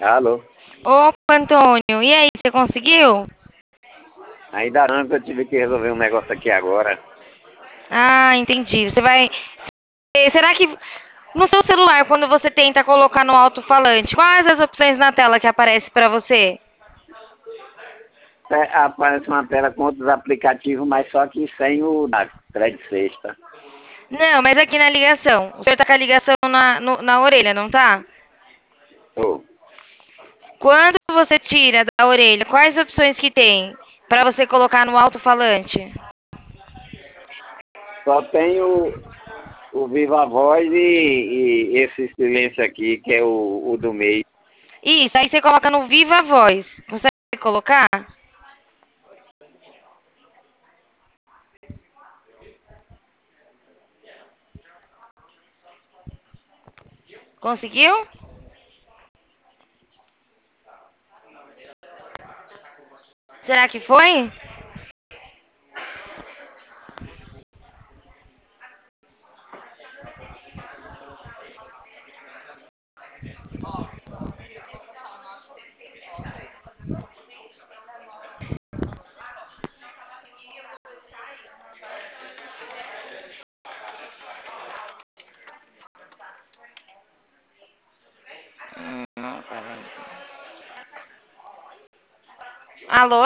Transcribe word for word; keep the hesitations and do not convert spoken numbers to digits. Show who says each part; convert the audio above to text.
Speaker 1: Alô?
Speaker 2: Opa, Antônio, e aí, você conseguiu?
Speaker 1: Ainda não, que eu tive que resolver um negócio aqui agora.
Speaker 2: Ah, entendi. Você vai. Eh, Será que no seu celular, quando você tenta colocar no alto-falante, quais as opções na tela que aparece para você?
Speaker 1: É, aparece uma tela com outros aplicativos, mas só que sem o da crédito sexta.
Speaker 2: Não, mas aqui na ligação. O senhor tá com a ligação na, no- na orelha, não tá?
Speaker 1: Ô,
Speaker 2: Quando você tira da orelha, quais opções que tem para você colocar no alto-falante?
Speaker 1: só tem o, o Viva Voz e, e esse silêncio aqui, que é o, o do meio.
Speaker 2: Isso, aí você coloca no Viva Voz. Consegue colocar? Conseguiu? Será que foi? Hum, não, peraí. Alô?